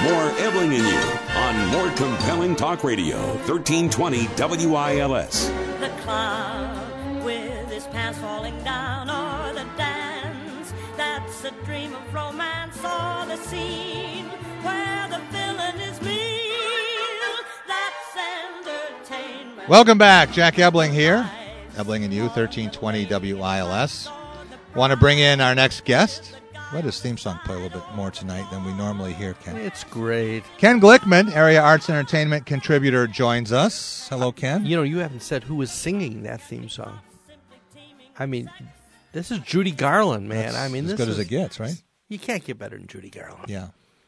more Ebling and You on more compelling talk radio, 1320 WILS. The cloud with his pants falling down, or the dance that's a dream of romance, or the scene where the villain is mean. That's entertainment. Welcome back. Jack Ebling here. Ebling and You, 1320 WILS. Want to bring in our next guest? Let his theme song play a little bit more tonight than we normally hear, Ken. It's great. Ken Glickman, Area Arts and Entertainment contributor, joins us. Hello, Ken. You know, you haven't said who was singing that theme song. I mean, this is Judy Garland, man. That's I mean, as this good is, as it gets, right? You can't get better than Judy Garland. Yeah.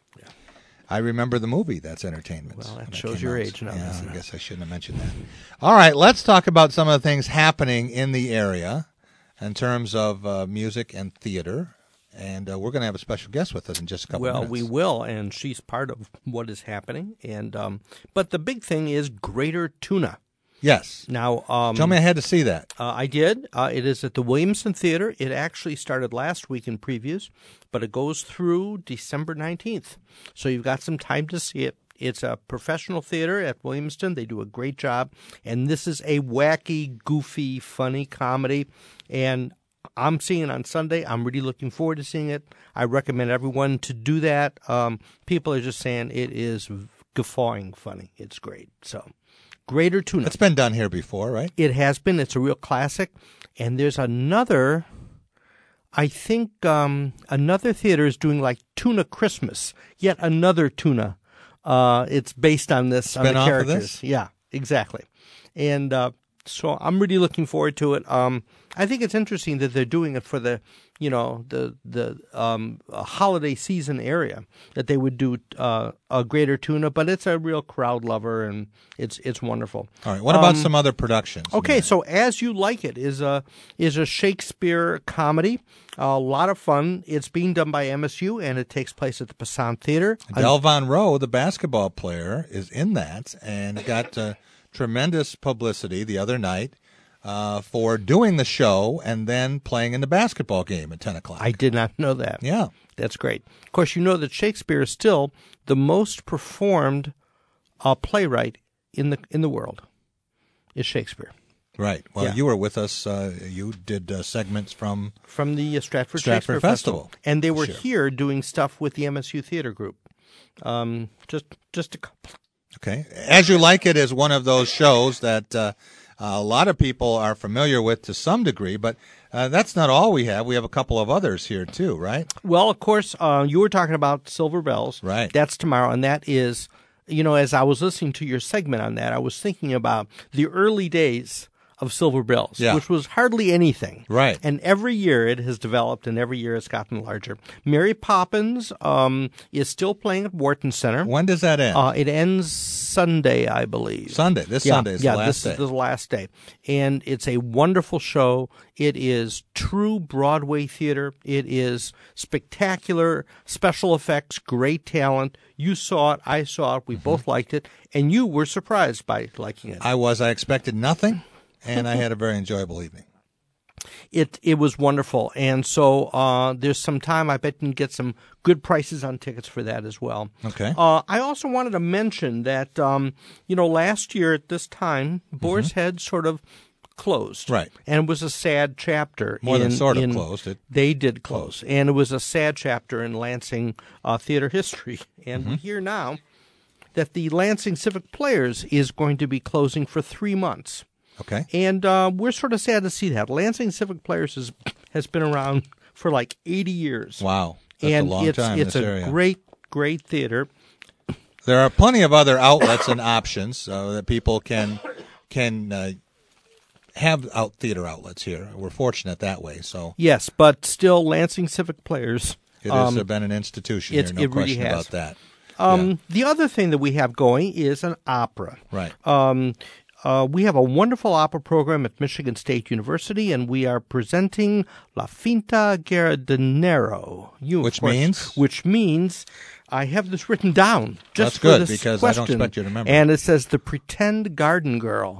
I remember the movie, That's Entertainment. Well, that shows your age now. Yeah, I guess I shouldn't have mentioned that. All right, let's talk about some of the things happening in the area in terms of music and theater. And we're going to have a special guest with us in just a couple minutes. Well, we will, and she's part of what is happening. And but the big thing is Greater Tuna. Yes. Now, tell me I had to see that. I did. It is at the Williamston Theater. It actually started last week in previews, but it goes through December 19th. So you've got some time to see it. It's a professional theater at Williamston. They do a great job. And this is a wacky, goofy, funny comedy. And I'm seeing it on Sunday. I'm really looking forward to seeing it. I recommend everyone to do that. People are just saying it is guffawing funny. It's great. So, Greater Tuna. It's been done here before, right? It has been. It's a real classic. And there's another, I think another theater is doing like Tuna Christmas. Yet another tuna. It's based on this, on the characters. Of this? Yeah, exactly. And so I'm really looking forward to it. I think it's interesting that they're doing it for the, you know, the holiday season area, that they would do a Greater Tuna, but it's a real crowd lover, and it's wonderful. All right. What about some other productions? Okay, so As You Like It is a Shakespeare comedy, a lot of fun. It's being done by MSU, and it takes place at the Passant Theater. Del Von Rowe, the basketball player, is in that, and got tremendous publicity the other night for doing the show and then playing in the basketball game at 10 o'clock. I did not know that. Yeah. That's great. Of course, you know that Shakespeare is still the most performed playwright in the world, is Shakespeare. Right. Well, Yeah. you were with us. You did segments from the Stratford Shakespeare Festival. And they were Sure. here doing stuff with the MSU Theater Group. Just a couple. Okay. As You Like It is one of those shows that a lot of people are familiar with to some degree, but that's not all we have. We have a couple of others here too, right? Well, of course, you were talking about Silver Bells. Right. That's tomorrow, and that is, you know, as I was listening to your segment on that, I was thinking about the early days of Silver Bells, Yeah. which was hardly anything. Right. And every year it has developed, and every year it's gotten larger. Mary Poppins is still playing at Wharton Center. When does that end? It ends Sunday, I believe. Sunday. Sunday is the last this day. is the last day. And it's a wonderful show. It is true Broadway theater. It is spectacular special effects, great talent. You saw it. I saw it. We both liked it. And you were surprised by liking it. I expected nothing, and I had a very enjoyable evening. It was wonderful. And so there's some time. I bet you can get some good prices on tickets for that as well. Okay. I also wanted to mention that, last year at this time, Boar's Head sort of closed. Right. And it was a sad chapter. More than sort of closed. They did close. And it was a sad chapter in Lansing theater history. And we hear now that the Lansing Civic Players is going to be closing for 3 months. Okay. And we're sort of sad to see that. Lansing Civic Players has been around for like 80 years. Wow. That's And a long time in it's this a area. great theater. There are plenty of other outlets and options that people can have theater outlets here. We're fortunate that way. So Yes, but still Lansing Civic Players. it has been an institution here, no it really question has. about that. The other thing that we have going is an opera. Right. We have a wonderful opera program at Michigan State University, and we are presenting La Finta Giardinero. Which means I have this written down just That's for good, this because question. I don't expect you to remember. And it says The Pretend Garden Girl.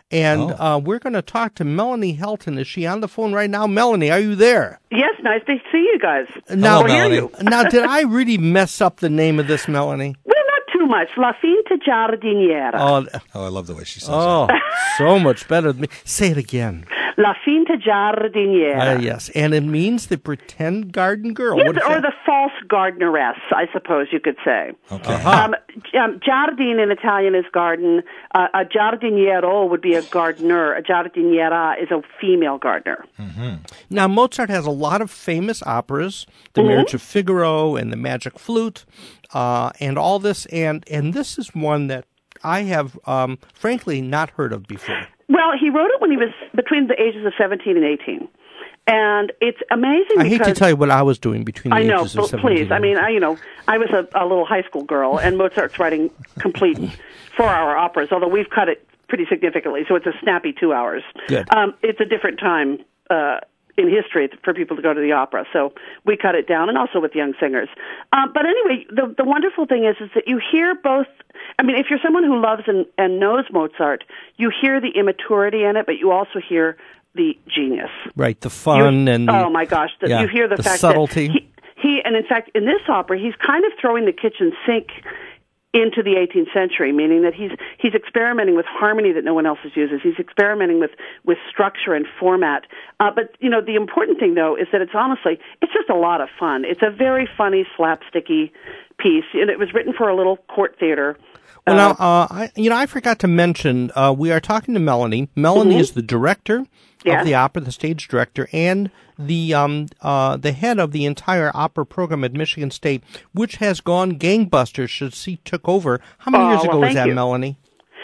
And we're going to talk to Melanie Helton. Is she on the phone right now? Melanie, are you there? Yes, nice to see you guys. Now, Hello, Melanie. Now, did I really mess up the name of this, Melanie? Well, not too much. La Finta Giardiniera. Oh, I love the way she says Oh, so much better than me. Say it again. La Finta Giardiniera. Yes, and it means the pretend garden girl. Yes, What is or that? the false gardeneress, I suppose you could say. that. Okay. Giardine in Italian is garden. A giardiniero would be a gardener. A giardiniera is a female gardener. Now, Mozart has a lot of famous operas, The Marriage of Figaro and The Magic Flute, and all this, and this is one that I have, frankly, not heard of before. Well, he wrote it when he was between the ages of 17 and 18. And it's amazing I hate because to tell you what I was doing between the I know, ages of but 17 please. and I mean, I was a little high school girl, and Mozart's writing complete 4-hour operas, although we've cut it pretty significantly, so it's a snappy 2 hours. Good. It's a different time in history for people to go to the opera, so we cut it down, and also with young singers. But anyway, the wonderful thing is that you hear both. I mean, if you're someone who loves and knows Mozart, you hear the immaturity in it, but you also hear the genius. Right, the fun and oh my gosh, you hear the fact subtlety. that he and in fact in this opera he's kind of throwing the kitchen sink into the 18th century, meaning that he's experimenting with harmony that no one else uses. He's experimenting with structure and format. But the important thing though is that it's just a lot of fun. It's a very funny, slapsticky piece, and it was written for a little court theater. Well, now, I forgot to mention, we are talking to Melanie. Melanie is the director of the opera, the stage director, and the head of the entire opera program at Michigan State, which has gone gangbusters since she took over. How many years ago was that, Melanie?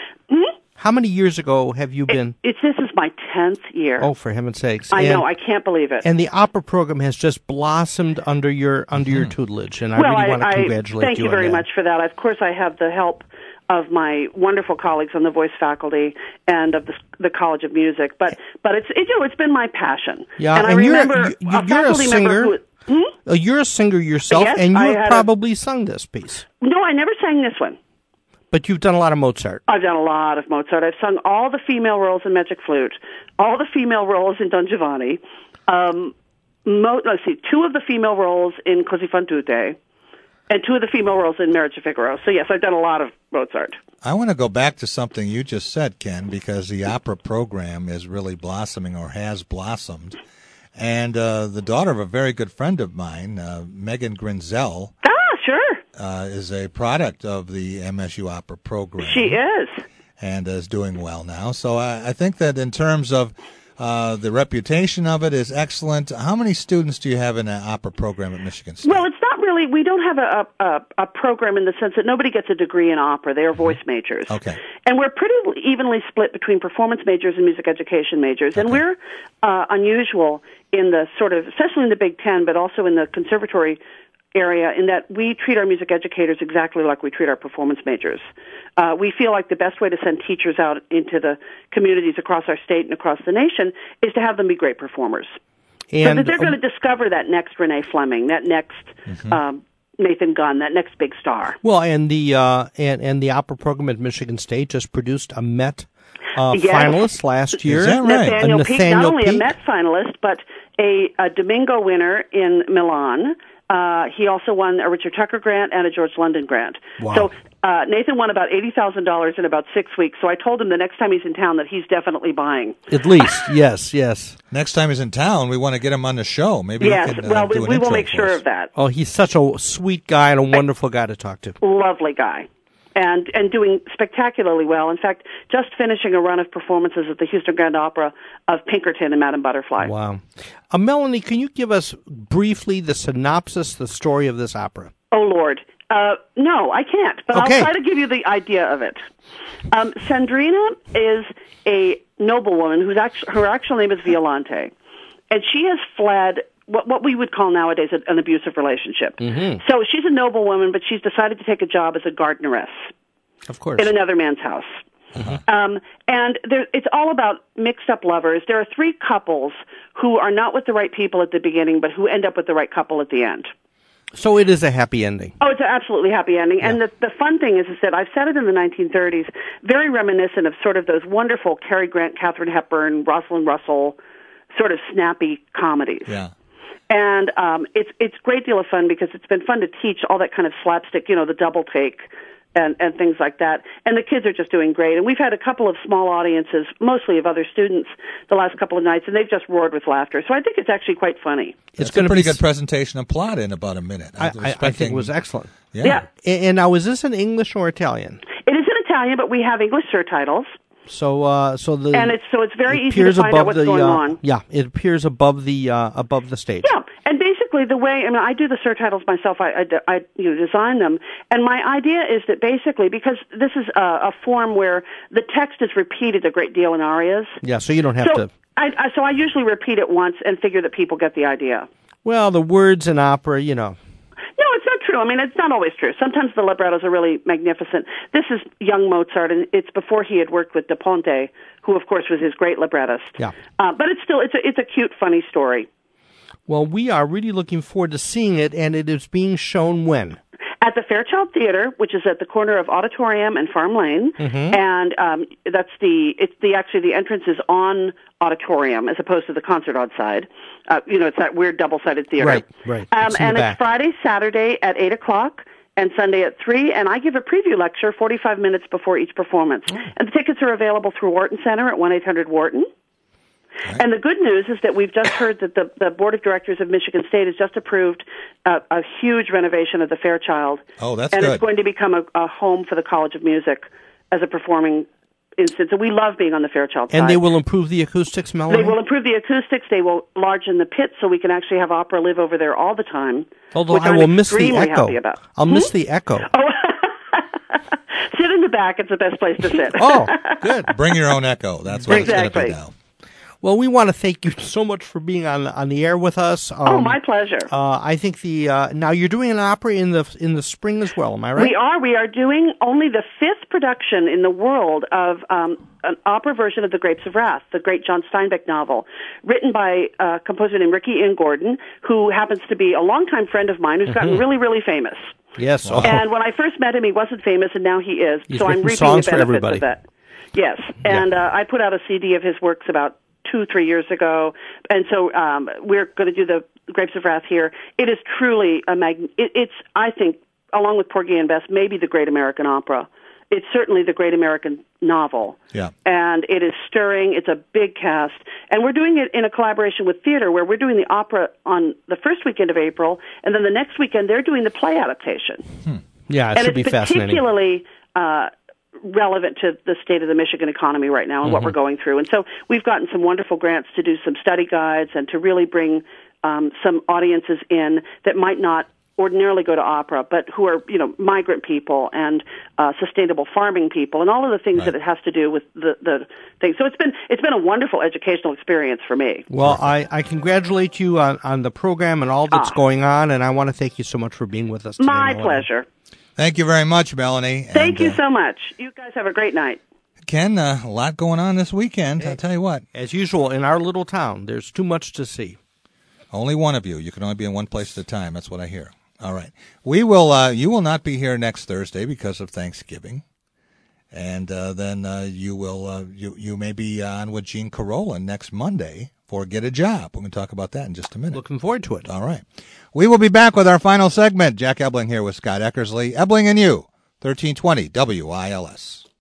How many years ago have you been? This is my 10th year. Oh, for heaven's sakes! I know, I can't believe it. And the opera program has just blossomed under your tutelage, and I really want to congratulate you. Thank you very much for that. Of course, I have the help of my wonderful colleagues on the voice faculty and of the College of Music, but it's been my passion. Yeah, and I remember you're a singer. You're a singer yourself, yes, and you've probably sung this piece. No, I never sang this one. But you've done a lot of Mozart. I've done a lot of Mozart. I've sung all the female roles in Magic Flute, all the female roles in Don Giovanni. Let's see, 2 of the female roles in Così fan tutte, and 2 of the female roles in Marriage of Figaro. So yes, I've done a lot of Mozart. I want to go back to something you just said, Ken, because the opera program is really blossoming or has blossomed. And the daughter of a very good friend of mine, Megan Grinzel, sure, is a product of the MSU opera program. She is. And is doing well now. So I think that in terms of the reputation of it is excellent. How many students do you have in an opera program at Michigan State? Well, it's not really, we don't have a program in the sense that nobody gets a degree in opera. They are voice majors. Okay. And we're pretty evenly split between performance majors and music education majors. And we're unusual in the sort of, especially in the Big Ten, but also in the conservatory area, in that we treat our music educators exactly like we treat our performance majors. We feel like the best way to send teachers out into the communities across our state and across the nation is to have them be great performers. And so that they're going to discover that next Renee Fleming, that next Nathan Gunn, that next big star. Well, and the opera program at Michigan State just produced a Met finalist last year. Is that right? Nathaniel Peake, not only Peake. a Met finalist, but a Domingo winner in Milan. He also won a Richard Tucker grant and a George London grant. Wow. So Nathan won about $80,000 in about 6 weeks. So I told him the next time he's in town that he's definitely buying. At least, yes. Next time he's in town, we want to get him on the show. Maybe yes, he can well, do an we intro will make for sure us. of that. Oh, he's such a sweet guy and a wonderful guy to talk to. Lovely guy. And doing spectacularly well. In fact, just finishing a run of performances at the Houston Grand Opera of Pinkerton and Madame Butterfly. Wow. Melanie, can you give us briefly the synopsis, the story of this opera? Oh, Lord. No, I can't, but Okay. I'll try to give you the idea of it. Sandrina is a noblewoman her actual name is Violante, and she has fled what we would call nowadays an abusive relationship. Mm-hmm. So she's a noblewoman, but she's decided to take a job as a gardeneress. Of course. In another man's house. Mm-hmm. And it's all about mixed-up lovers. There are 3 couples who are not with the right people at the beginning, but who end up with the right couple at the end. So it is a happy ending. Oh, it's an absolutely happy ending. Yeah. And the fun thing is that I've said it in the 1930s, very reminiscent of sort of those wonderful Cary Grant, Katharine Hepburn, Rosalind Russell sort of snappy comedies. Yeah. And it's a great deal of fun because it's been fun to teach all that kind of slapstick, the double take and things like that. And the kids are just doing great. And we've had a couple of small audiences, mostly of other students, the last couple of nights, and they've just roared with laughter. So I think it's actually quite funny. It's a pretty good presentation and plot in about a minute. I think it was excellent. Yeah. And now, is this in English or Italian? It is in Italian, but we have English surtitles. So it's very easy to find out what's going on. Yeah, it appears above the stage. Yeah, and basically the way I do the surtitles myself. I design them, and my idea is that basically because this is a form where the text is repeated a great deal in arias. Yeah, so you don't have to. So I usually repeat it once and figure that people get the idea. Well, the words in opera, No, it's not true. I mean, it's not always true. Sometimes the librettos are really magnificent. This is young Mozart, and it's before he had worked with Da Ponte, who, of course, was his great librettist. Yeah. But it's a cute, funny story. Well, we are really looking forward to seeing it, and it is being shown when? At the Fairchild Theater, which is at the corner of Auditorium and Farm Lane, and actually the entrance is on Auditorium as opposed to the concert hall side. It's that weird double-sided theater. Right. And it's Friday, Saturday at 8:00, and Sunday at 3. And I give a preview lecture 45 minutes before each performance. And the tickets are available through Wharton Center at 1-800-WHARTON. Right. And the good news is that we've just heard that the Board of Directors of Michigan State has just approved a huge renovation of the Fairchild. Oh, that's good. And it's good. going to become a home for the College of Music as a performing instance. And we love being on the Fairchild side. And they will improve the acoustics, Melanie? They will improve the acoustics. They will enlarge the pit so we can actually have opera live over there all the time. Although I will miss the echo. I'll miss the echo. Oh, sit in the back. It's the best place to sit. Oh, good. Bring your own echo. That's what it's going to be now. Well, we want to thank you so much for being on the air with us. My pleasure. I think now you're doing an opera in the spring as well. Am I right? We are doing only the 5th production in the world of an opera version of The Grapes of Wrath, the great John Steinbeck novel, written by a composer named Ricky Ian Gordon, who happens to be a longtime friend of mine who's gotten really, really famous. Yes. Oh. And when I first met him, he wasn't famous, and now he is. He's so I'm reaping songs the for benefits everybody. of that. Yes, and I put out a CD of his works about 2-3 years ago, and so we're going to do the Grapes of Wrath here. It is truly it's, I think, along with Porgy and Bess, maybe the great American opera. It's certainly the great American novel. Yeah. And it is stirring. It's a big cast. And we're doing it in a collaboration with theater, where we're doing the opera on the first weekend of April, and then the next weekend they're doing the play adaptation. Yeah, it should be fascinating. And it's particularly relevant to the state of the Michigan economy right now and what we're going through. And so we've gotten some wonderful grants to do some study guides and to really bring some audiences in that might not ordinarily go to opera, but who are, migrant people and sustainable farming people and all of the things that it has to do with the thing. So it's been a wonderful educational experience for me. Well, I congratulate you on the program and all that's going on, and I want to thank you so much for being with us today. My pleasure. Thank you very much, Melanie. Thank you so much. You guys have a great night. Ken, a lot going on this weekend. I'll tell you what. As usual, in our little town, there's too much to see. Only one of you. You can only be in one place at a time. That's what I hear. All right. We will. You will not be here next Thursday because of Thanksgiving, and then you will. You may be on with Gene Carolla next Monday for Get a Job. We're going to talk about that in just a minute. Looking forward to it. All right. We will be back with our final segment. Jack Ebling here with Scott Eckersley. Ebling and you, 1320 WILS.